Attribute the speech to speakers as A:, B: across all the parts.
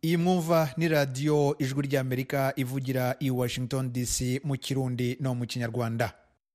A: Iyi mwumva ni radio Ijwi ry'Amerika ivugira i Washington DC mu Kirundi no mu Kinyarwanda.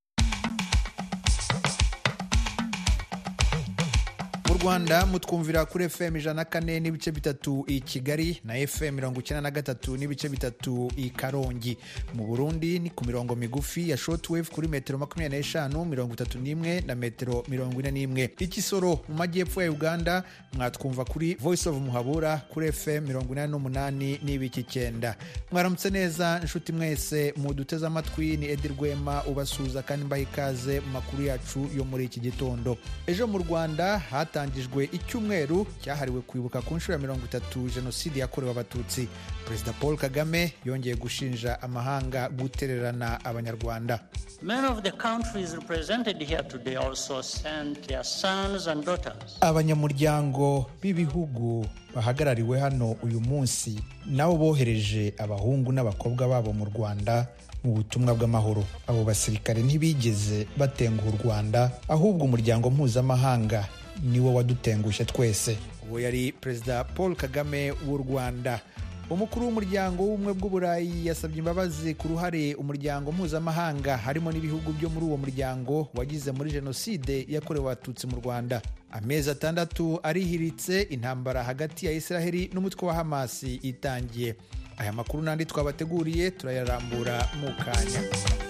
A: Mu Rwanda mutwumvira kuri FM 104 n'ibice bitatu i Kigali na FM 93 n'ibice bitatu i Karongi. Mu Burundi ni ku mirongo migufi ya shortwave kuri metero 25, 31 na metero 41. Ikisoro mu majyepfo ya Uganda mwatwumva kuri Voice of Muhabura kuri FM 88 n'ibice 9. Mwaramutse neza nshuti mwese muduteze amatwi, ni Edi Rwema ubasuza kandi mbaha ikaze mu makuru yacu yo muri iki gitondo. Ejo mu Rwanda hatangijwe icyumweru cyahariwe kwibuka ku nshuro ya 30 jenoside yakorewe abatutsi. Perezida Paul Kagame yongeye gushinja amahanga gutererana abanyarwanda.
B: Many of the countries represented here today also sent their sons and daughters.
A: Abanyamuryango b'ibihugu bahagarariwe hano uyu munsi nabo bohereje abahungu n'abakobwa babo mu Rwanda mu butumwa bw'amahoro. Abo basirikare ntibigeze batenguha u Rwanda, ahubwo umuryango mpuzamahanga niwo wadutengushe twese. Uwo yari Perezida Paul Kagame w'u Rwanda. Umukuru w'umuryango w'ubumwe bw'Uburayi yasabye imbabazi ku ruhare umuryango mpuzamahanga harimo n'ibihugu byo muri uwo muryango wagize muri jenoside yakorewe abatutsi mu Rwanda. Amezi 6 arihiritse intambara hagati ya Israeli n'umutwe wa Hamas itangiye. Aya makuru nandi twabateguriye turayarambura mu kanya.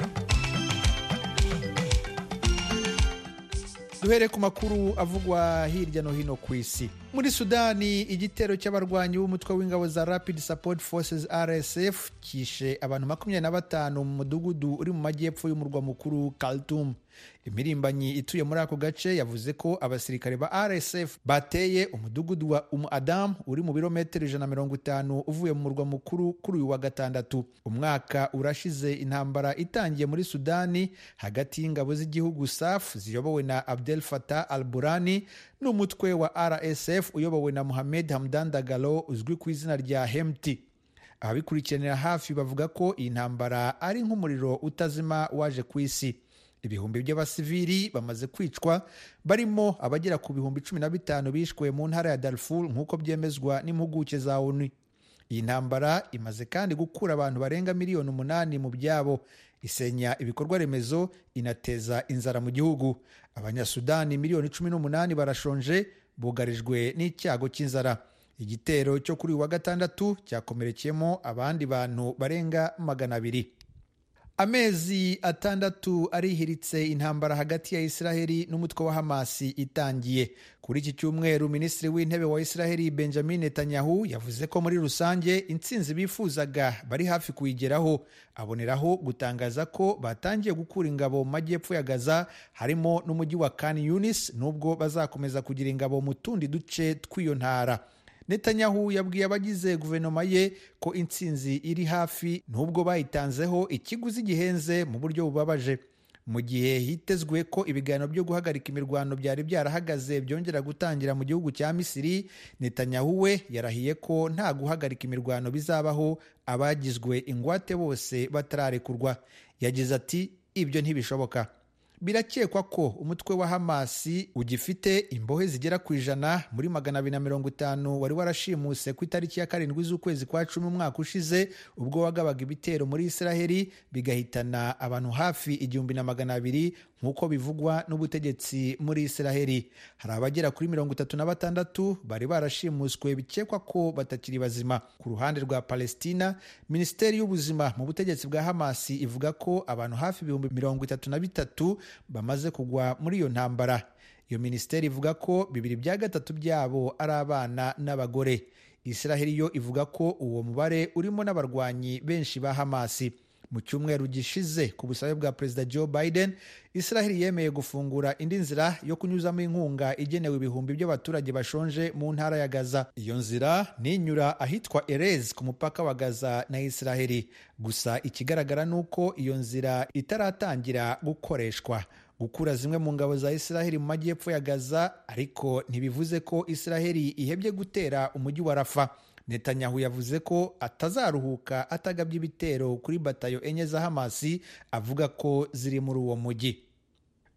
A: Duhere ku makuru avugwa hirya no hino ku isi. Muri Sudani, igitero cy'abarwanyi b'umutwe w'ingabo za Rapid Support Forces RSF kishe abantu 25 mu mudugudu uri mu majyepfo y'umurwa mukuru Khartoum. Imirimbanyi ituye muri ako gace yavuze ko abasirikare ba RSF bateye umudugudu wa Adam uri mu birometero 150 uvuye mu murwa mukuru kuri uyu wa gatandatu. Umwaka urashize intambara itangiye muri Sudani hagati y'ingabo z'igihugu SAF ziyobowe na Abdel Fattah al-Burhani n'umutwe wa RSF uyobowe na Mohamed Hamdan Dagalo uzwi ku izina rya Hemti. Ababikurikiranira hafi bavuga ko iyi ntambara ari nk'umuriro utazima waje ku isi. Ibihumbi by'abasivili bamaze kwicwa, barimo abagera ku bihumbi 15 bishwe mu ntara ya Darfur nk'uko byemezwa n'impuguke za ONU. Iyi ntambara imaze kandi gukura abantu barenga miliyoni 8 mu byabo, isenya ibikorwa remezo, inateza inzara mu gihugu. Abanyasudani miliyoni 18 barashonje, bugarijwe n'icyago cy'inzara. Igitero cyo kuri wa gatandatu cyakomerekeyemo abandi bantu barenga 200. Amezi 6 arihiritse intambara hagati ya Israeli n'umutwe wa Hamas itangiye. Kuri iki cyumweru Minisitiri w'Intebe wa Israeli Benjamin Netanyahu yavuze ko muri rusange intsinzi bifuzaga bari hafi kuyigeraho. Aboneraho gutangaza ko batangiye gukura ingabo mu majyepfo ya Gaza harimo n'umujyi wa Khan Yunis, nubwo bazakomeza kugira ingabo mu tundi duce tw'iyo ntara. Netanyahu yabwiye abagize guverinoma ye ko intsinzi iri hafi nubwo bayitanzeho ikiguzi gihenze mu buryo bubabaje. Mu gihe hitezwe ko ibiganiro byo guhagarika imirwano byari byarahagaze byongera gutangira mu gihugu cya Misiri, Netanyahu we yarahiye ko nta guhagarika imirwano bizabaho abagizwe ingwate bose batararekurwa. Yagize ati, ibyo ntibishoboka. Birakekwa ko umutwe wa Hamas ugifite imbohe zigera ku 100 muri 250 wari warashimuse ku itariki ya 7 z'ukwezi kwa 10 umwaka ushize, ubwo wagabaga ibitero muri Israeli bigahitana abantu hafi 1200 nk'uko bivugwa n'ubutegetsi muri Israeli. Hari abagera kuri 36 bari barashimuswe bikekwa ko batakiri bazima. Ku ruhande rwa Palestina, Minisiteri y'Ubuzima mu butegetsi bwa Hamas ivuga ko abantu hafi 33 bamaze kugwa muri iyo ntambara. Iyo minisiteri ivuga ko 2/3 byabo ari abana n'abagore. Israeli yo ivuga ko uwo mubare urimo n'abarwanyi benshi ba Hamas. Mu cyumweru gishize ku busabe bwa Perezida Joe Biden, Israeli yemeye gufungura indi nzira yo kunyuzamo inkunga igenewe ibihumbi by'abaturage bashonje mu ntara ya Gaza. Iyo nzira ninyura ahitwa Erez ku mupaka wa Gaza na Israeli. Gusa ikigaragara nuko iyo nzira itaratangira gukoreshwa. Gukura zimwe mu ngabo za Israeli mu majyepfo ya Gaza ariko ntibivuze ko Israeli ihebye gutera umujyi wa Rafa. Netanyahu yavuze ko atazaruhuka atagabye ibitero kuri batayo enye za Hamas avuga ko ziri muri uwo mujyi.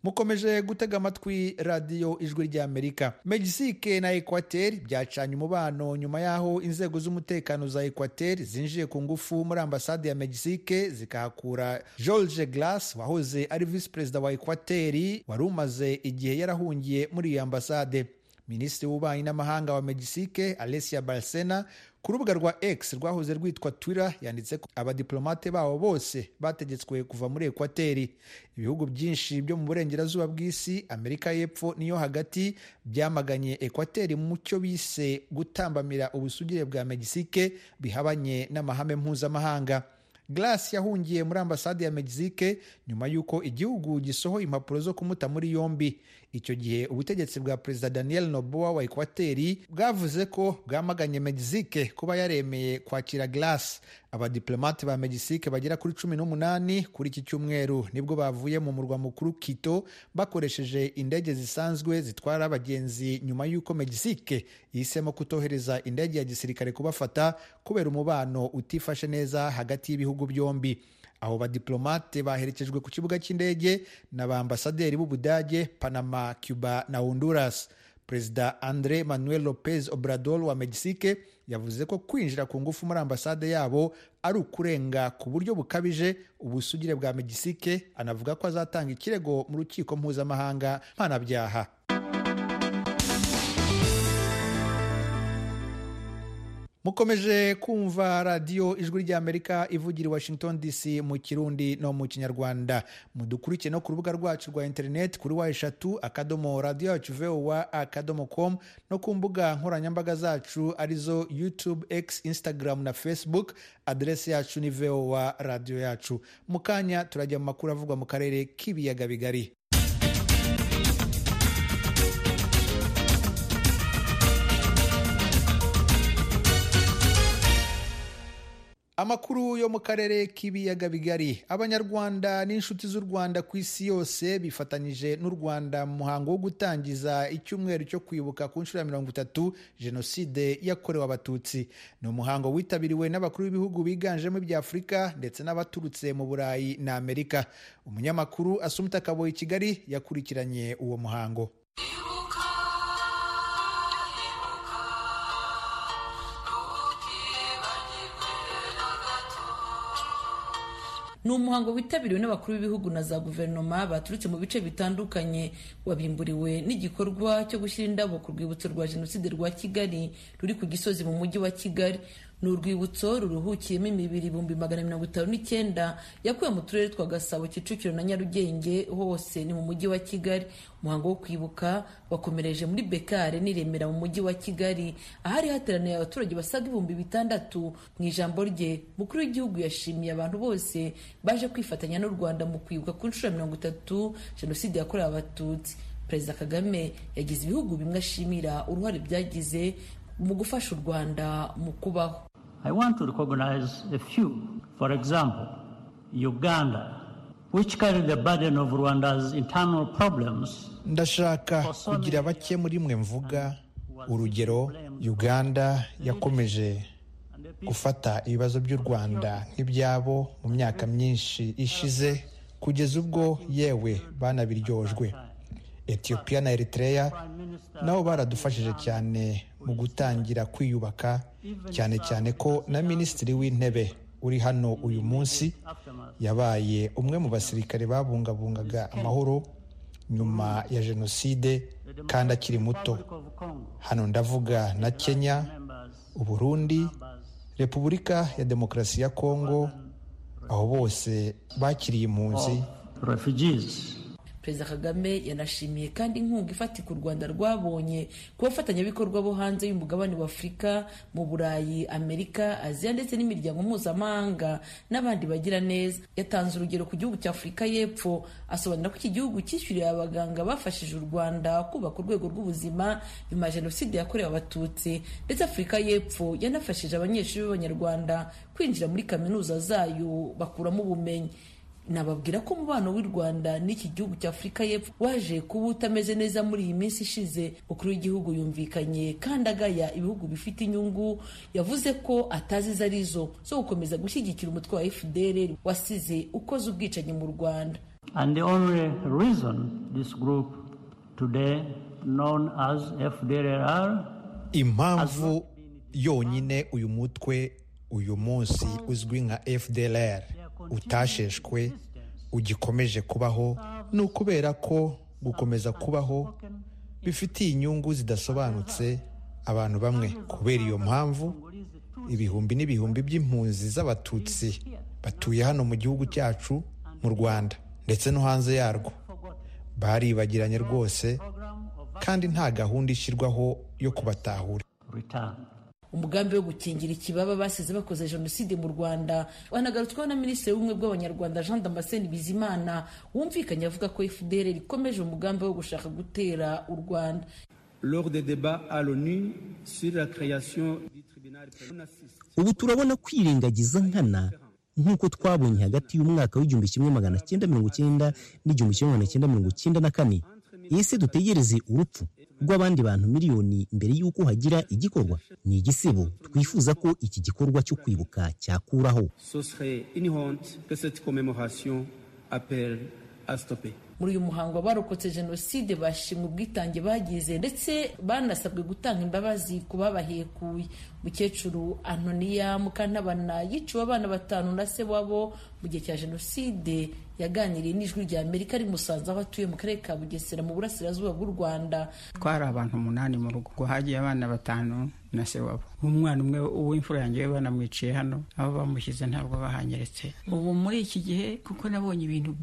A: mukomeje gutega amatwi radiyo ijwi ry'Amerika. Mexique na Equateur byacanye umubano nyuma y'aho inzego z'umutekano za Equateur zinjiye ku ngufu muri ambasade ya Mexique zikahakura Jorge Glass wahoze ari visi perezida wa Equateur wari umaze igihe yarahungiye muri iyo ambasade. Minisitiri w'ububanyi n'amahanga wa Mexique Alessia Bárcena ku rubuga rwa X rwahoze rwitwa Twitter yanditse ko abadiplomate babo bose bategetswe kuva muri Equateur. Ibihugu byinshi byo mu burengerazuba bw'isi, Amerika y'Epfo n'iyo hagati byamaganye Equateur mu cyo bise gutambamira ubusugire bwa Mexique bihabanye n'amahame mpuzamahanga. Glass yahungiye muri ambasade ya Mexique nyuma y'uko igihugu gisohoye impapuro zo kumuta muri yombi. Icyo gihe ubutegetsi bwa Perezida Daniel Noboa wa Equateur bwavuze ko bwamaganye Mexique kuba yaremeye kwakira Glass. Abadiplomate ba Mexique bagera kuri 18 kuri iki cyumweru nibwo bavuye mu murwa mukuru Quito bakoresheje indege zisanzwe zitwara abagenzi nyuma y'uko Mexique yihisemo kutohereza indege ya gisirikare kubafata kubera umubano utifashe neza hagati y'ibihugu byombi. Aho badiplomate baherekejwe ku kibuga cy'indege na ba ambasaderi b'Ubudage, Panama, Cuba na Honduras. Perezida Andrés Manuel López Obrador wa Mexique yavuze ko kwinjira ku ngufu muri ambasade yabo ari ukurenga ku buryo bukabije ubusugire bwa Mexique. Anavuga ko azatanga ikirego mu rukiko mpuzamahanga mpanabyaha. Mukomeje kumva radiyo ijwi ry'Amerika ivugira i Washington DC mu Kirundi no mu Kinyarwanda. Mudukurikire no ku rubuga rwacu rwa internet kuri wa3.radio@voa.com no ku mbuga nkoranyambaga zacu arizo YouTube, X, Instagram na Facebook. Adresi yacu ni VOA radio yacu. Mukanya turajya mu makuru avugwa mu karere k'ibiyaga bigari. Amakuru yo mu karere k'ibiyaga bigari. Abanyarwanda n'inshuti z'u Rwanda ku isi yose bifatanyije n'u Rwanda mu muhango wo gutangiza icyumweru cyo kwibuka ku nshuro ya 30 Jenoside yakorewe Abatutsi. Ni umuhango witabiriwe n'abakuru b'ibihugu biganjemo ibya Afurika ndetse n'abaturutse mu Burayi na Amerika. Umunyamakuru Asumta Kaboyi i Kigali yakurikiranye uwo muhango.
C: Ni umuhango witabiriwe n'abakuru b'ibihugu na za guverinoma baturutse mu bice bitandukanye, wabimburiwe n'igikorwa cyo gushyira indabo ku rwibutso rwa Jenoside rwa Kigali ruri ku Gisozi mu mujyi wa Kigali. Ni urwibutso ruruhukiyemo imibiri 159 yakuwe mu turere twa Gasabo, Kicukiro na Nyarugenge, hose ni mu mujyi wa Kigali. Umuhango wo kwibuka wakomereje muri Bekare n'Iremera mu mujyi wa Kigali, ahari hateraniye abaturage basaga 6,000. Mu ijambo rye, mukuru w'igihugu yashimiye abantu bose baje kwifatanya n'u Rwanda mu kwibuka ku nshuro ya 30 Jenoside yakorewe Abatutsi. Perezida Kagame yagize ibihugu bimwe ashimira uruhare byagize mu gufasha u Rwanda mu kubaho.
B: I want to recognize a few. For example, Uganda, which carried the burden of Rwanda's internal problems.
A: Ndashaka kugira bake muri mwe mvuga. Urugero, Uganda yakomeje gufata ibibazo by'u Rwanda nk'ibyabo mu myaka myinshi ishize kugeza ubwo yewe banabiryojwe. Ethiopia na Eritrea nabo baradufashije cyane mu gutangira kwiyubaka, cyane ko na Minisitiri w'Intebe uri hano uyu munsi yabaye umwe mu basirikare babungabungaga amahoro nyuma ya Jenoside kandi akiri muto. Hano ndavuga na Kenya, Uburundi, Repubulika ya Demokarasi ya Kongo, aho bose bakiriye impunzi.
C: Perezida Kagame yanashimiye kandi inkunga ifatika u Rwanda rwabonye ku bafatanyabikorwa bo hanze y'umugabane wa Afurika, mu Burayi, Amerika, Aziya ndetse n'imiryango mpuzamahanga n'abandi bagira neza. Yatanze urugero ku gihugu cya Afurika y'Epfo, asobanura ko iki gihugu cyishyuriye abaganga bafashije u Rwanda kubaka urwego rw'ubuzima nyuma ya Jenoside yakorewe Abatutsi, ndetse Afurika y'Epfo yanafashije abanyeshuri b'Abanyarwanda kwinjira muri kaminuza zayo bakuramo ubumenyi. Nababwira ko umubano w'u Rwanda n'iki gihugu cya Afurika y'Epfo waje kuba utameze neza muri iyi minsi ishize. Ukuru w'igihugu yumvikanye kandi agaya ibihugu bifite inyungu, yavuze ko atazi izo arizo zo gukomeza gushyigikira umutwe wa FDLR wasize ukoze ubwicanyi mu Rwanda.
B: And the only reason this group today known as FDLR,
A: impamvu yonyine uyu mutwe uyu munsi uzwi nka FDLR utasheshwe ugikomeje kubaho ni ukubera ko gukomeza kubaho bifitiye inyungu zidasobanutse abantu bamwe. Kubera iyo mpamvu ibihumbi n'ibihumbi by'impunzi z'abatutsi batuye hano mu gihugu cyacu mu Rwanda ndetse no hanze yarwo baribagiranye rwose, kandi nta gahunda ishyirwaho yo kubatahura.
C: Umugambi wo gukingira ikibaba basize bakoze jenoside mu Rwanda wanagarutsweho na Minisitiri w'Ubumwe bw'Abanyarwanda Jean Damascene Bizimana, wumvikanye avuga ko FDLR ikomeje umugambi wo gushaka gutera u Rwanda.
D: Lors des débats à l'ONU sur la création du tribunal.
E: Ubu turabona kwirengagiza nkana nk'uko twabonye hagati y'umwaka w'igihumbi kimwe magana cyenda mirongo cyenda n'igihumbi kimwe magana cyenda mirongo cyenda na kane. Ese dutegereze urupfu rw'abandi bantu miliyoni mbere y'uko hagira igikorwa? Ni igisebo twifuza ko iki gikorwa cyo kwibuka cyakuraho.
D: Ce serait une honte que cette commémoration appelle à stopper.
C: Muri uyu muhango abarokotse jenoside bashimwe ubwitange bagize ndetse banasabwe gutanga imbabazi ku babahekuye. Mukecuru Antonia Mukantabana yiciwe abana 5 na se wabo mu gihe cya jenoside yaganiriye n'Ijwi rya Amerika ari Musanze aho atuye mu karere ka Bugesera mu burasirazuba bw'u Rwanda.
F: Twari abantu 8 mu rugo, ngo hagiye abana 5 na se wabo. Umwana umwe w'imfura yanjye banamwiciye hano, aho bamushyize ntabwo bahanyeretse. Ubu muri iki gihe kuko nabonye ibintu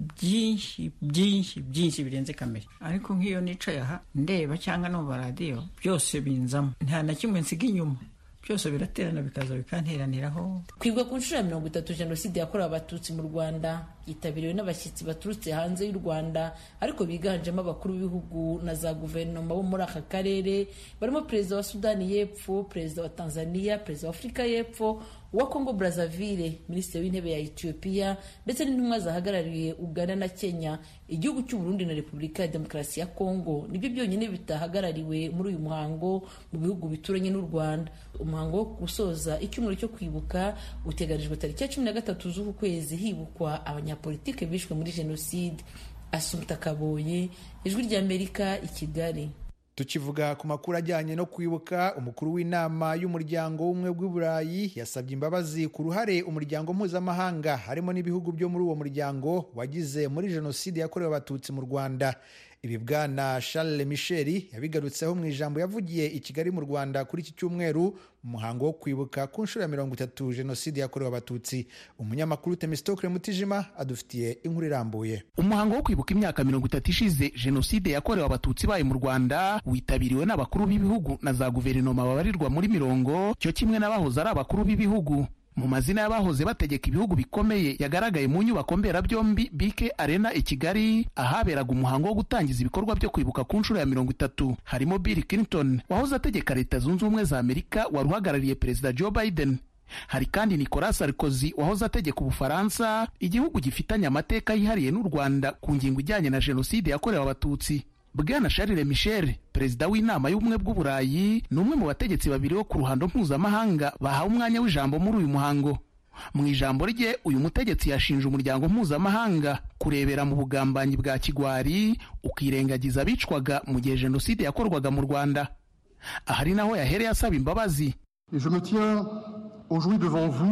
F: byinshi birenze kamere, ariko nk'iyo nicaye aha ndeba cyangwa no radio byose binzamo, nta na kimwe nsiga inyuma, byose biraterana bikaza bikanteraniraho.
C: Kwibwa ku nshuro ya 30 jenoside yakorewe abatutsi mu Rwanda yitabiriwe n'abashyitsi baturutse hanze y'u Rwanda, ariko biganjemo abakuru b'ibihugu na za guverinoma bo muri aka karere, barimo Perezida wa Sudani y'Epfo, Perezida wa Tanzania, Perezida wa Afurika y'Epfo, uwa Congo Brazzaville, Minisitiri w'Intebe ya Ethiopia ndetse n'intumwa zahagarariye Uganda na Kenya. Igihugu cy'u Burundi na Repubulika ya Demokarasi ya Congo nibyo byonyine bitahagarariwe muri uyu muhango mu bihugu bituranye n'u Rwanda. Umuhango wo gusoza icyumweru cyo kwibuka uteganijwe tariki ya 13 z'uku kwezi hibukwa abanyapolitike bishwe muri jenoside. Assumpta Kaboye, Ijwi rya Amerika, i Kigali.
A: Tukivuga ku makuru ajyanye no kwibuka, umukuru w'inama y'umuryango w'ubumwe bw'Uburayi yasabye imbabazi ku ruhare umuryango mpuzamahanga harimo n'ibihugu byo muri uwo muryango wagize muri jenoside yakorewe abatutsi mu Rwanda. Ibi Bwana Charles Michel yabigarutseho mu ijambo yavugiye i Kigali mu Rwanda kuri iki cyumweru mu muhango wo kwibuka ku nshuro ya 30 jenoside yakorewe abatutsi. Umunyamakuru Temistokle Mutijima adufitiye inkuru irambuye.
G: Umuhango wo kwibuka imyaka 30 ishize jenoside yakorewe abatutsi baye mu Rwanda witabiriwe n'abakuru b'ibihugu na za guverinoma babarirwa muri 100 cyo kimwe n'abahoze ari abakuru b'ibihugu. Mu mazina y'abahoze bategeka ibihugu bikomeye yagaragaye mu nyubako mberabyombi BK Arena i Kigali ahaberaga umuhango wo gutangiza ibikorwa byo kwibuka ku nshuro ya 30 harimo Bill Clinton wahoze ategeka Leta Zunze Ubumwe za Amerika wari uhagarariye Perezida Joe Biden. Hari kandi Nicolas Sarkozy wahoze ategeka Ubufaransa, igihugu gifitanye amateka yihariye n'u Rwanda ku ngingo ijyanye na jenoside yakorewe abatutsi. Bwana Charles Michel, perezida w'inama y'ubumwe bw'Uburayi, ni umwe mu bategetsi babiri bo ku ruhando mpuzamahanga bahawe umwanya w'ijambo muri uyu muhango. Mu ijambo rye uyu mutegetsi yashinje umuryango mpuzamahanga kurebera mu bugambanyi bwa kigwari ukirengagiza abicwaga mu gihe jenoside yakorwaga mu Rwanda. Ahari naho yahereye asaba imbabazi.
H: Je me tiens aujourd'hui devant vous.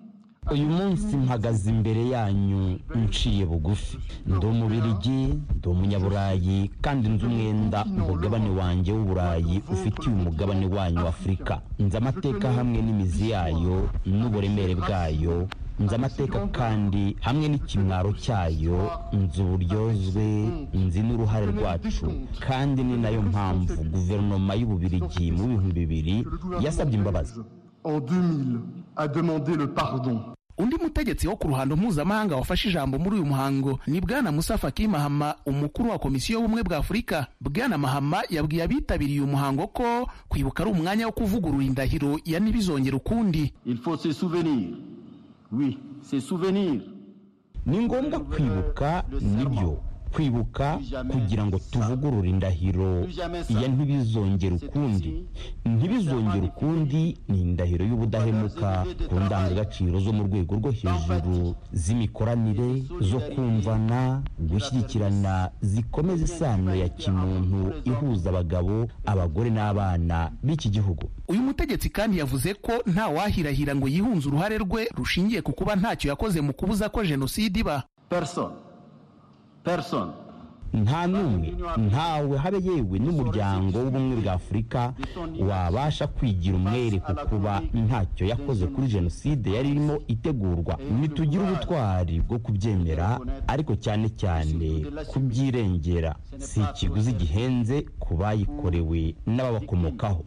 E: Uyu munsi mpagaze imbere yanyu nciye bugufi. Ndi umubirigi, ndi umunyaburayi, kandi nzi umwenda umugabane wanjye w'Uburayi ufitiye umugabane wanyu wa Afurika. Nzi amateka hamwe n'imizi yayo n'uburemere bwayo. Nzi amateka kandi hamwe n'ikimwaro cyayo. Nzi uburyozwe, nzi n'uruhare rwacu, kandi ni nayo mpamvu guverinoma y'Ububirigi mu 2000 yasabye imbabazi.
H: En 2000 a demandé le pardon.
G: Undi mutegetsi wo ku ruhando mpuzamahanga wafashe ijambo muri uyu muhango ni Bwana Musa Faki Mahama, umukuru wa Komisiyo y'Ubumwe bwa Afurika. Bwana Mahama yabwiye abitabiriye umuhango ko kwibuka ari umwanya wo kuvugurura indahiro ya ntibizongera ukundi.
H: Il faut se souvenir. Oui, se souvenir.
E: Ni ngombwa kwibuka nibyo, kwibuka kugira ngo tuvugurure indahiro ya ntibizongere ukundi ni indahiro y'ubudahemuka ku ndangagaciro zo mu rwego rwo hejuru z'imikoranire, zo kumvana, gushyigikirana, zikomeza isano ya kimuntu ihuza abagabo, abagore n'abana b'iki gihugu.
G: Uyu mutegetsi kandi yavuze ko nta wahirahira ngo yihunze uruhare rwe rushingiye ku kuba ntacyo yakoze mu kubuza ko jenoside iba.
H: Personne.
E: Nta n'umwe, ntawe, habe yewe n'umuryango w'ubumwe bwa Afurika wabasha kwigira umwere ku kuba ntacyo yakoze kuri jenoside yari irimo itegurwa. Nitugira ubutwari bwo kubyemera, ariko cyane cyane kubyirengera. Si ikiguzi gihenze ku bayikorewe n'ababakomokaho.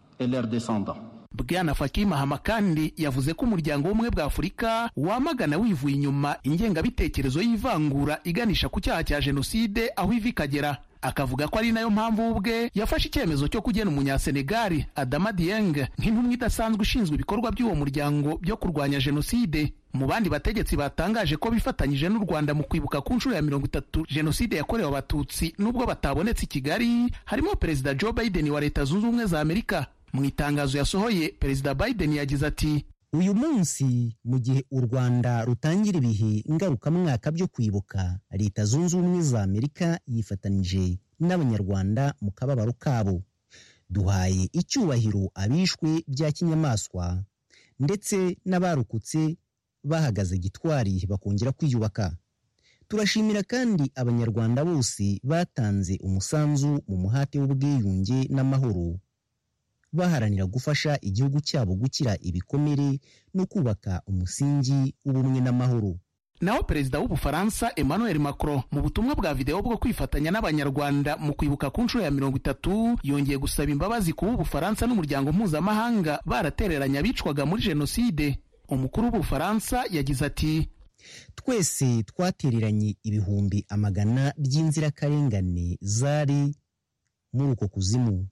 G: Bwana Faki Mahama kandi yavuze ko umuryango w'ubumwe bwa Afurika wamagana wivuye inyuma ingengabitekerezo y'ivangura iganisha ku cyaha cya jenoside aho iva ikagera. Akavuga ko ari nayo mpamvu ubwe yafashe icyemezo cyo kugena umunyasenegali Adama Dieng nk'intumwa idasanzwe ishinzwe ibikorwa by'uwo muryango byo kurwanya jenoside. Mu bandi bategetsi batangaje ko bifatanyije n'u Rwanda mu kwibuka ku nshuro ya 30 jenoside yakorewe abatutsi nubwo batabonetse i Kigali, harimo Perezida Joe Biden wa Leta Zunze Ubumwe za Amerika. Mu itangazo yasohoye, Perezida Biden yagize ati:
I: uyu munsi mu gihe u Rwanda rutangira ibihe ngarukamwaka byo kwibuka, Leta Zunze Ubumwe za Amerika yifatanije n'abanyarwanda mu kababaro kabo. Duhaye icyubahiro abishwe bya kinyamaswa ndetse n'abarukutse bahagaze gitwari bakongera kwiyubaka. Turashimira kandi abanyarwanda bose batanze umusanzu mu muhate w'ubwiyunge n'amahoro, baharanira gufasha igihugu cyabo gukira ibikomere no kubaka umusingi w'ubumwe n'amahoro.
G: Naho Perezida w'Ubufaransa Emmanuel Macron mu butumwa bwa video bwo kwifatanya n'abanyarwanda mu kwibuka ku nshuro ya 30 yongeye gusaba imbabazi ku Bufaransa n'umuryango mpuzamahanga baratereranya bicwaga muri jenoside. Umukuru w'Ubufaransa yagize ati:
I: twese twatereranye ibihumbi amagana by'inzirakarengane zari muri uko kuzimu.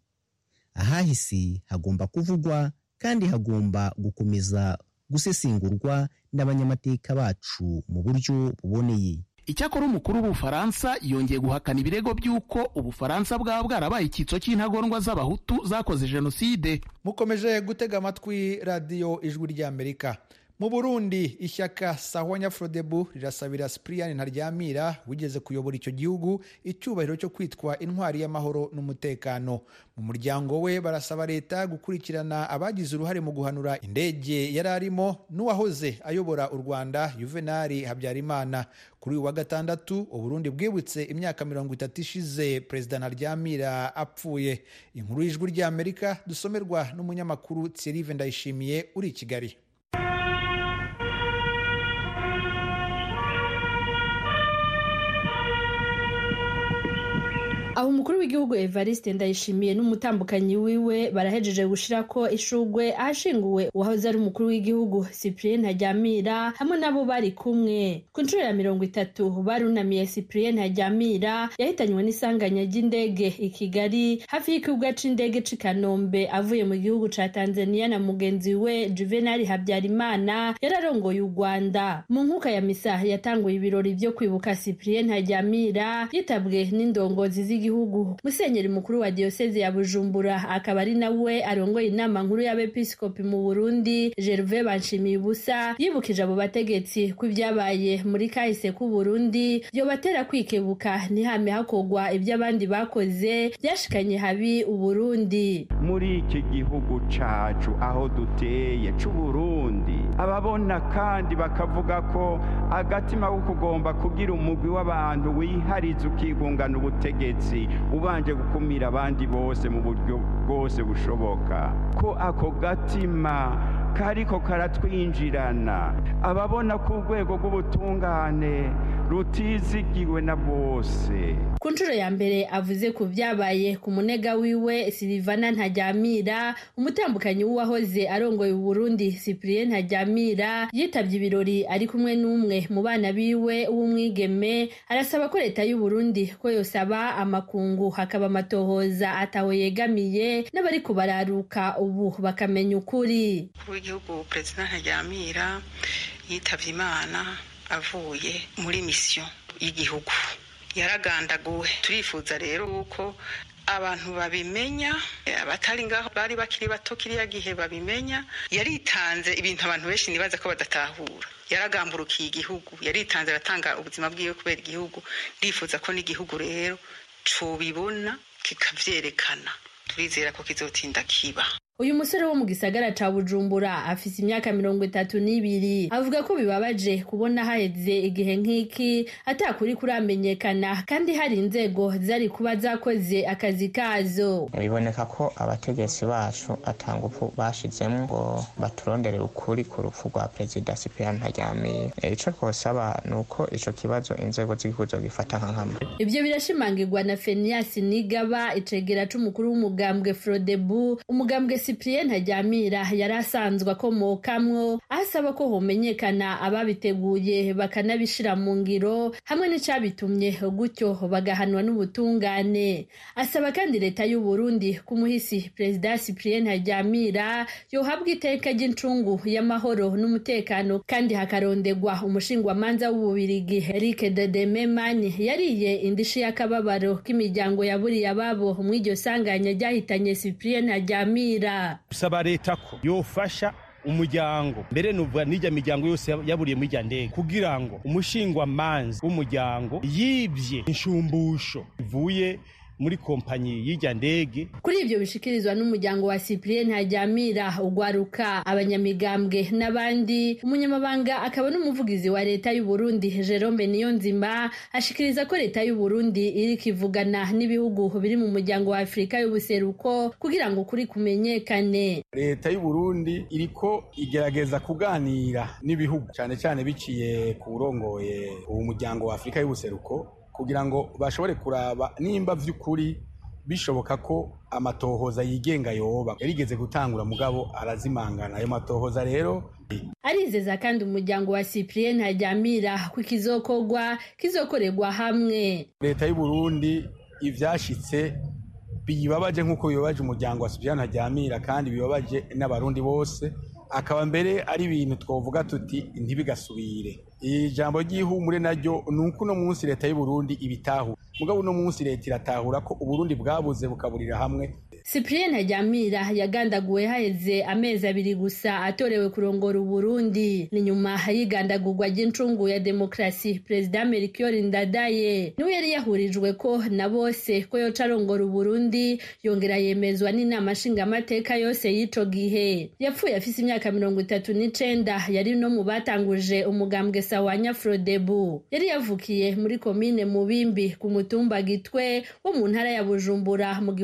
I: Ahahise hagomba kuvugwa kandi hagomba gukomeza gusesengurwa n'abanyamateka bacu mu buryo buboneye.
G: Icyakora umukuru w'Ubufaransa yongeye guhakana ibirego by'uko Ubufaransa bwaba bwarabaye icyitso cy'intagondwa z'abahutu zakoze jenoside.
A: Mukomeje gutega amatwi Radio Ijwi ry'Amerika. Mu Burundi, ishyaka Sahwanya Frodebu rirasabira Cyprien Ntaryamira wigeze kuyobora icyo gihugu icyubahiro cyo kwitwa intwari y'amahoro n'umutekano. Mu muryango we barasaba leta gukurikirana abagize uruhare mu guhanura indege yari arimo n'uwahoze ayobora u Rwanda Juvenal Habyarimana. Kuri uyu wa gatandatu, Uburundi bwibutse imyaka 30 ishize Perezida Ntaryamira apfuye. Inkuru y'Ijwi ry'Amerika dusomerwa n'umunyamakuru Thierry Ndayishimiye uri i Kigali.
J: Aho umukuru w'igihugu Evariste Ndayishimiye n'umutambukanyi wiwe barahejeje gushirako ishugwe ahashinguwe uwahoze ari umukuru w'igihugu Cyprien Ntaryamira hamwe nabo bari kumwe. Ku nshuro ya 30 barunamiye Cyprien Ntaryamira yahitanywe n'isanganya ry'indege i Kigali hafi y'ikibuga c'indege c'i Kanombe avuye mu gihugu ca Tanzania na mugenzi we Juvenal Habyarimana yararongoye u Rwanda. Mu nkuka ya misa yatanguye ibirori byo kwibuka Cyprien Ntaryamira yitabwe n'indongozi z'igihugu. Musenyeri mukuru wa diocese ya Bujumbura akaba ari nawe arongoye inama nkuru y'abepiskopi mu Burundi Gervais Banshimibusa yibukije abo bategetsi ko ibyabaye muri kahise ku Burundi byo batera kwikebuka ntihame hakogwa iby'abandi bakoze byashikanye habi u Burundi.
K: Muri iki gihugu cacu aho duteye c'u Burundi ababona kandi bakavuga ko agatima ko kugomba kugira umugwi w'abantu wihariza ukigungana ubutegetsi ubanje gukumira abandi bose mu buryo bwose bushoboka, ko ako gatima kariko karatwinjirana. Ababona ku rwego rw'ubutungane rutizigiwe na bose.
J: Ku nshuro ya mbere avuze ku byabaye ku munega wiwe Silvana Ntaryamira, umutambukanyi w'uwahoze arongoye u Burundi Cyprien Ntaryamira yitabye ibirori ari kumwe n'umwe mu bana biwe w'umwigeme. Arasaba ko leta y'u Burundi ko yosaba amakungu hakaba amatohoza ataho yegamiye n'abari kubararuka ubu bakamenya ukuri.
L: W'igihugu Perezida Ntaryamira yitavye Imana avuye muri mission y'igihugu yaragandaguwe. Turifuza rero uko abantu babimenya, abatari ngaho bari bakiri bato kiriya gihe babimenya. Yaritanze ibintu abantu benshi nibaza ko badatahura. Yaragamburukiye igihugu, yaritanze aratanga ubuzima bwiwe kubera igihugu. Ndifuza ko n'igihugu rero cobibona kikavyerekana. Turizera ko kizotinda kiba.
J: Uyu musore wo mu gisagara ca Bujumbura afise imyaka 32 avuga ko bibabaje kubona haheze igihe nk'iki atakuri kuramenyekana kandi hari inzego zari kuba zakoze akazi kazo.
M: Biboneka ko abategetsi bacu atangufu bashizemo ngo baturondere ukuri ku rupfu rwa Perezida Cyprien Ntaryamira. Ico twosaba nuko ico kibazo inzego z'igihugu gifata nkama.
J: Ivyo birashimangirwa na Phineas Nigaba, icegera c'umukuru w'umugambwe Frodebu, umugambwe Cyprien Ntaryamira yari asanzwe akomokamwo, asaba ko homenyekana ababiteguye bakanabishira mu ngiro hamwe n'icabitumye gutyo bagahanwa n'ubutungane. Asaba kandi leta y'u Burundi kumuhisi Perezida Cyprien Ntaryamira yohabwa iteka ry'incungu y'amahoro n'umutekano kandi hakarondegwa umushingwamanza w'Ububirigi Eric Dedememani yariye indishi y'akababaro k'imiryango yaburiye ababo mw'iryo sanganya ryahitanye Cyprien Ntaryamira.
N: Usaba leta ko yofasha umuryango mbere nuvuga n'ijya miryango yose yaburiye muri ndege kugira ngo umushingwamanza w'umuryango yibye inshumbusho ivuye muri kompanyi y'ijya ndege.
J: Kuri ivyo bishikirizwa n'umuryango wa Cyprien Ntaryamira, ugwaruka, abanyamigambwe n'abandi, umunyamabanga akaba n'umuvugizi wa leta y'u Burundi Jerome Niyonzima ashikiriza ko leta y'u Burundi iri kivugana n'ibihugu biri mu muryango wa Afrika y'ubuseruko kugira ngo kuri kumenyekane.
O: Leta y'u Burundi iriko igerageza kuganira n'ibihugu cyane cyane biciye ku burongoye uwo muryango wa Afrika y'ubuseruko kugira ngo bashobore kuraba nimba vy'ukuri bishoboka ko amatohoza yigenga yoba yarigeze gutangura mugabo arazimangana. Ayo matohoza rero
J: arizeza kandi umuryango wa Cyprien Ntaryamira ko kizokorerwa hamwe.
O: Leta y'u Burundi ivyashitse bibabaje nk'uko bibabaje umuryango wa Cyprien Ntaryamira kandi bibabaje n'abarundi bose, akaba mbere ari ibintu twovuga tuti ntibigasubire. Ijambo ry'ihumure naryo nuko no munsi leta y'u Burundi ibitahu mugabo no munsi leta iratahura ko Uburundi bwabuze bukaburira hamwe.
J: Cyprien Ntaryamira yagandaguwe haheze amezi 2 gusa atorewe kurongora Uburundi. Ni nyuma y'igandagurwa ry'incungu ya demokrasi Perezida Melchior Ndadaye niwe yari yahurijwe ko na bose ko yoca arongora Uburundi, yongera yemezwa n'inama nshingamateka yose y'ico gihe. Yapfuye afise imyaka 39, yari no mu batanguje umugambwe Sawanya Frodebu. Yari yavukiye muri komine Mubimbi ku mutumba Gitwe wo mu ntara ya Bujumbura mu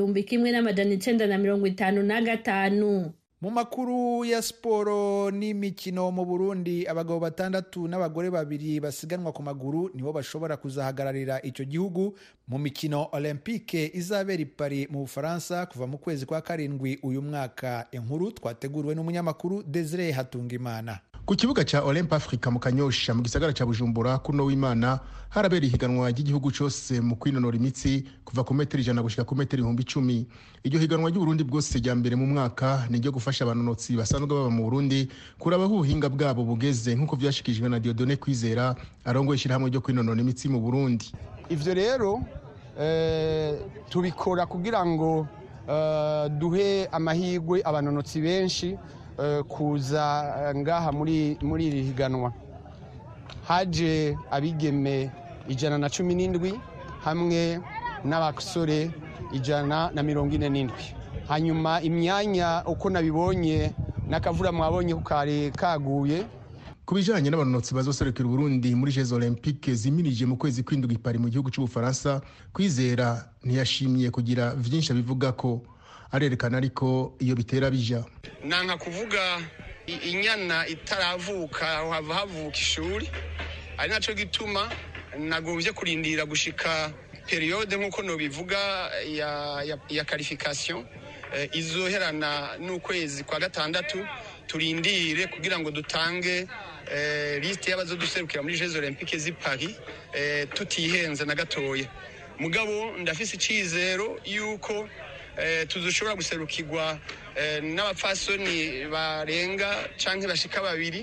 J: 1955.
A: Mu makuru ya sporo n'imikino mu Burundi, abagabo 6 n'abagore 2 basiganwa ku maguru nibo bashobora kuzahagararira ico gihugu mu mikino Olympique izabera i Paris mu Bufaransa kuva mu kwezi kwa 7 uyu mwaka. Inkuru twateguriwe n'umunyamakuru Desire Hatungimana.
P: Ku kibuga cha Olympe Africa mu Kanyosha mu gisagara ca Bujumbura kuno w'Imana harabera ihiganwa ry'igihugu cyose mu kwinonora imitsi kuva ku metero 100 gushika ku metero 10,000. Iryo higanwa ry'u Burundi bwose rya mbere mu mwaka niryo gufasha abanonotsi basanzwe baba mu Burundi kuraba ubuhinga bwabo bugeze nk'uko vyashikijwe na Dieudonné Kwizera arongoye ishirahamwe ryo kwinonora imitsi mu Burundi.
Q: Ivyo rero tubikora kugira ngo duhe amahirwe abanonotsi benshi kuza ngaha muri iri higanwa. Haje abigeme 117 hamwe n'abasore 147. Hanyuma imyanya uko nabibonye n'akavura mwabonye ko kare kaguye.
P: Kubijanye n'abanonotsi bazoserukira Burundi muri Jeux Olympiques zimirije mu kwezi kw'indwi Paris mu gihugu cy'u Bufaransa, Kwizera ntiyashimiye kugira vyinshi bivuga ko arerekana ariko iyo bitera bija.
Q: Nanka kuvuga inyana itaravuka hava havuka ishuri, ari naco gituma nagomvye kurindira gushika periode nkuko no bivuga ya qualification izoherana n'ukwezi kwa 6 turindire kugira ngo dutange liste y'abazoduserukira muri Jeux Olympiques z'i Paris tutihenze na gatoya. Mugabo ndafise icizero yuko tuzoshobora guserukirwa n'abapfasoni barenga canke bashika 2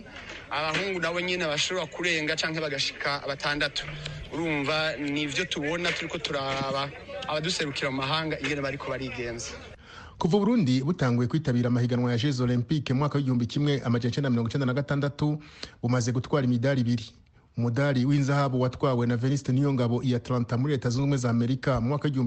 Q: abahungu nabo nyine bashobora kurenga canke bagashika 6. urumva nivyo tubona turiko turaba abaduserukira mu mahanga ingene bariko barigenza.
P: Kuva Burundi butanguye kwitabira amahiganwa ya Jeux Olympiques mu mwaka w'1996 bumaze gutwara imidari 2. Umudari w'inzahabu watwawe na Veniste Niyongabo i Atlanta muri Leta Zunze Ubumwe za Amerika mu mwaka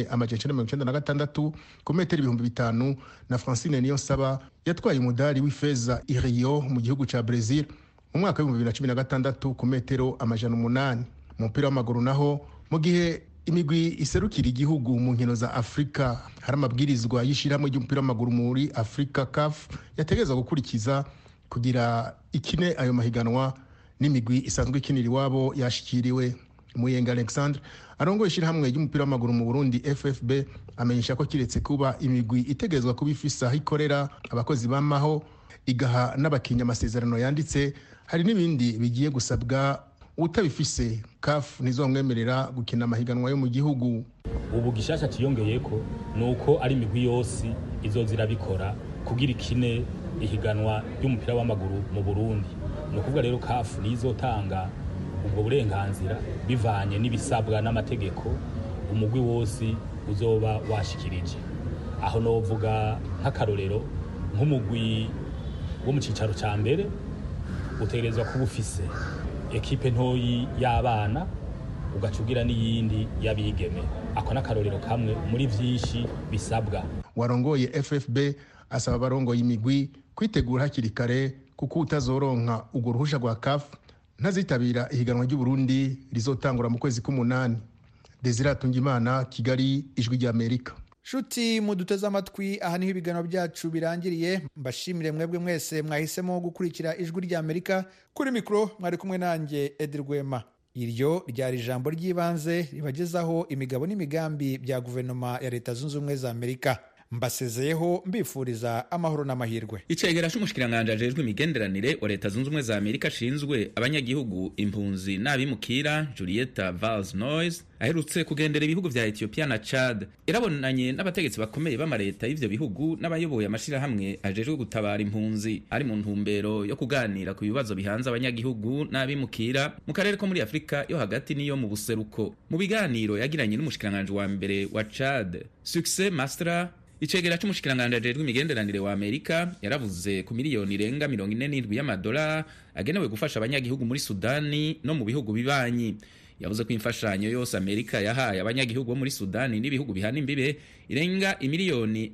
P: w'1996 ku metero 5000 na Francine Niyonsaba yatwaye umudari w'ifeza i Rio mu gihugu ca Brazil mu mwaka w'2016 ku metero 800. Mu mupira w'amaguru naho mu gihe imigwi iserukira igihugu mu nkino za Afrika hari amabwirizwa y'ishirahamwe ry'umupira w'amaguru muri Afrika CAF yategezwa gukurikiza kugira ikine ayo mahiganwa n'imigwi isanzwe ikinira iwabo yashikiriwe. Muyenga Alexandre arongoye ishirahamwe ry'umupira w'amaguru mu Burundi FFB amenyesha ko kiretse kuba imigwi itegezwa kuba ifise aho ikorera abakozi bamaho igaha n'abakinya amasezerano yanditse, hari n'ibindi bigiye gusabwa utabifise CAF ntizomwemerera gukina amahiganwa yo mu gihugu.
R: Ubu gishasha ciyongeyeko nuko ari imigwi yose izozira bikora kugira ikine ihiganwa ry'umupira w'amaguru mu Burundi. No kuvuga rero CAF nizotanga ubwo burenganzira bivanye n'ibisabwa n'amategeko umugwi wose uzoba washikirije. Aho novuga nk'akarorero nk'umugwi wo mu cicaro ca mbere utegerezwa kuba ufise ekipe ntoyi y'abana ugacugira n'iyindi y'abigeme. Ako n'akarorero kamwe muri vyinshi bisabwa.
P: Warongoye FFB asaba abarongoye imigwi kwitegura hakiri kare kuko utazoronka urwo ruhusha rwa CAF ntazitabira ihiganwa ry'u Burundi rizotangura mu kwezi k'8. Desire Tungimana, Kigali, Ijwi ry'Amerika.
A: Shuti muduteze amatwi, aha niho ibiganiro byacu birangiriye. Mbashimire mwebwe mwese mwahisemo gukurikira Ijwi ry'Amerika. Kuri mikro mwari kumwe nanjye Edi Rwema. Iryo ryari ijambo ry'ibanze ribagezaho imigabo n'imigambi bya guverinoma ya Leta Zunze Ubumwe za Amerika. Mbasezeyeho mbifuriza amahoro n'amahirwe.
S: Icegera c'umushikiranganje ajejwe imigenderanire wa Leta Zunze Ubumwe za Amerika ashinzwe abanyagihugu, impunzi n'abimukira, Julieta Valls-Noyes aherutse kugendera ibihugu vya Ethiopia na Chad. Irabonanye n'abategetsi bakomeye b'amareta y'ivyo bihugu n'abayoboye amashirahamwe ajejwe gutabara impunzi, ari mu ntumbero yo kuganira ku bibazo bihanze abanyagihugu n'abimukira mu karere ko muri Afrika yo hagati n'iyo mu buseruko. Mu biganiro yagiranye n'umushikiranganje wa mbere wa Chad, Succès Mastra, icegera c'umushikiranganje ajejwe imigenderanire wa Amerika yaravuze ku miliyoni irenga 47 y'amadolari agenewe gufasha abanyagihugu muri Sudani no mu bihugu bibanyi. Yavuze ko imfashanyo yose Amerika yahaye abanyagihugu bo muri Sudani n'ibihugu bihana imbibe irenga imiliyoni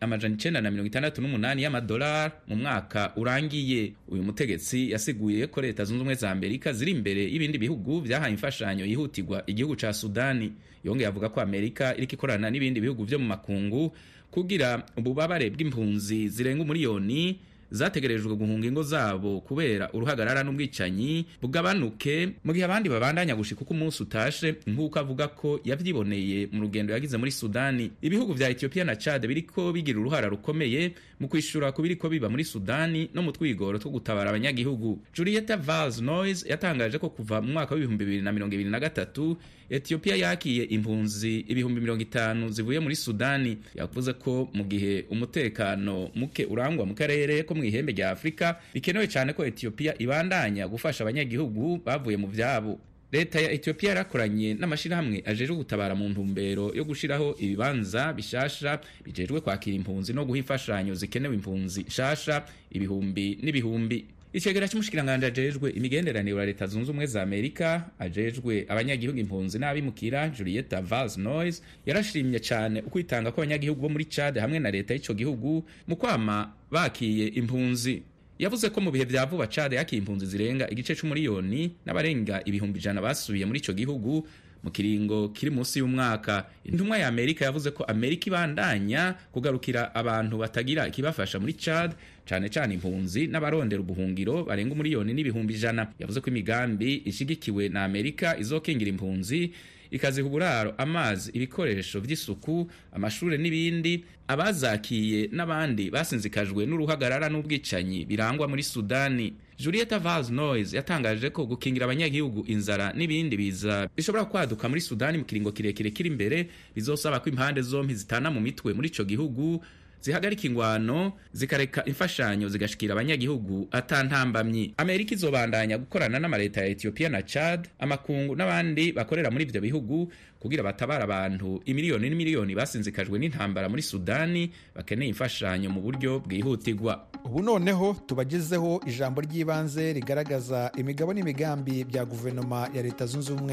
S: 968 y'amadolari mu mwaka urangiye. Uyu mutegetsi yasiguye ko Leta Zunze Ubumwe za Amerika ziri imbere y'ibindi bihugu vyahaye imfashanyo yihutirwa igihugu ca Sudani. Yongeye avuga ko Amerika iriko ikorana n'ibindi bihugu vyo mu makungu kugira ububabare bw'impunzi zirenga umiliyoni zategerejwe guhunga ingo zabo kubera uruhagarara n'ubwicanyi bugabanuke, mu gihe abandi babandanya gushika uko umunsi utashe, nk'uko avuga ko yavyiboneye mu rugendo yagize muri Sudani. Ibihugu vya Ethiopia na Chad biriko bigira uruhara rukomeye mu kwishura ku biriko biba muri Sudani no mu twigoro two gutabara abanyagihugu. Julieta Valls-Noyes yatangaje ko kuva mu mwaka wa 2023 Ethiopia yakiye impunzi 50,000 zivuye muri Sudani. Yavuze ko mu gihe umutekano muke urangwa mu karere ko mu ihembe rya Afrika bikenewe cyane ko Ethiopia ibandanya gufasha abanyagihugu bavuye mu vyabo. Leta ya Ethiopia yarakoranye n'amashirahamwe ajejwe gutabara mu ntumbero yo gushiraho ibibanza bishasha bijejwe kwakira impunzi no guha imfashanyo zikenewe impunzi shasha ibihumbi n'ibihumbi. Icegera c'umushikiranganje ajejwe imigenderanire wa Leta Zunze Ubumwe za Amerika ajejwe abanyagihugu, impunzi n'abimukira, Julieta Valls-Noyes yarashimye cyane ukwitanga ko abanyagihugu bo muri Chad hamwe na leta y'ico gihugu mu kwama bakiye impunzi. Yavuze ko mu bihe vya vuba Chad yakiye impunzi zirenga igice c'umiliyoni n'abarenga 100,000 basubiye muri ico gihugu mu kiringo kiri munsi y'umwaka. Intumwa ya Amerika yavuze ko Amerika ibandanya kugarukira abantu batagira ikibafasha muri Chad, cane cane impunzi n'abarondera ubuhungiro barenga umiliyoni n'ibihumbi 100. Yavuze ko imigambi ishigikiwe na Amerika izokingira impunzi, ikaziha uburaro, amazi, ibikoresho vy'isuku, amashure n'ibindi, abazakiye n'abandi basinzikajwe n'uruhagarara n'ubwicanyi birangwa muri Sudani. Julieta Valls-Noyes yatangaje ko gukingira abanyagihugu inzara n'ibindi biza bishobora kwaduka muri Sudani mu kiringo kirekire kiri imbere bizosaba ko impande zompi zitana mu mitwe muri ico gihugu zihagarika ingwano zikareka imfashanyo zigashikira abanyagihugu atantambamyi. Amerika izobandanya gukorana n'amaleta ya Ethiopia na Chad, amakungu n'abandi bakorera muri ivyo bihugu kugira batabara abantu imiliyoni n'imiliyoni basinzikajwe n'intambara muri Sudani bakeneye imfashanyo mu buryo bwihutirwa.
A: Ubu noneho tubagezeho ijambo ry'ibanze rigaragaza imigabo n'imigambi bya guverinoma ya Leta Zunze Ubumwe